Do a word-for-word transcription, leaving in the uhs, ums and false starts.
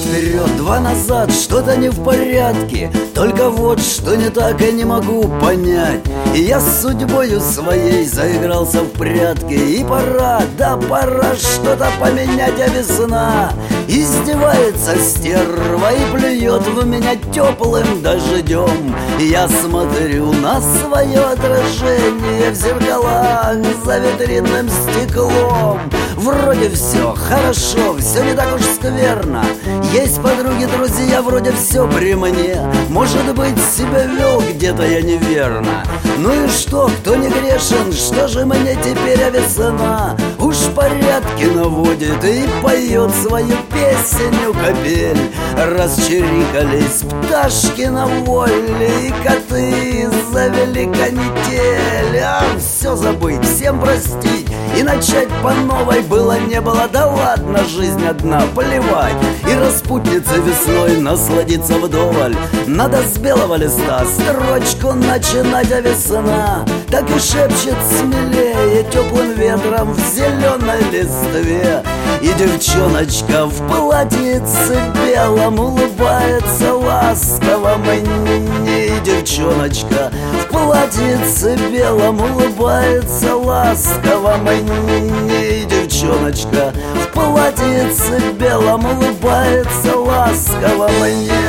вперед, два назад, что-то не в порядке. Только вот что не так, я не могу понять. И я с судьбою своей заигрался в прятки. И пора, да пора что-то поменять, а весна издевается стерва и плюет в меня теплым дождем. Я смотрю на свое отражение в зеркалах за витринным стеклом. Вроде все хорошо, все не так уж скверно. Есть подруги, друзья, вроде все при мне. Может быть, себя вел где-то я неверно. Ну и что, кто не грешен, что же мне теперь, а весна уж порядки наводит и поет свою песеню капель. Расчирикались пташки на воле, и коты завели канитель. А все забыть, всем простить и начать по новой. Было не было, да ладно, жизнь одна, плевать. И распутница весной насладиться вдоволь. Надо с белого листа строчку начинать, а весна так и шепчет смелее теплым ветром в зеленой листве. И девчоночка в платьице белом улыбается ласково мне. И девчоночка в платьице белом улыбается ласково мне. И девчоночка в платьице белом улыбается ласково мне.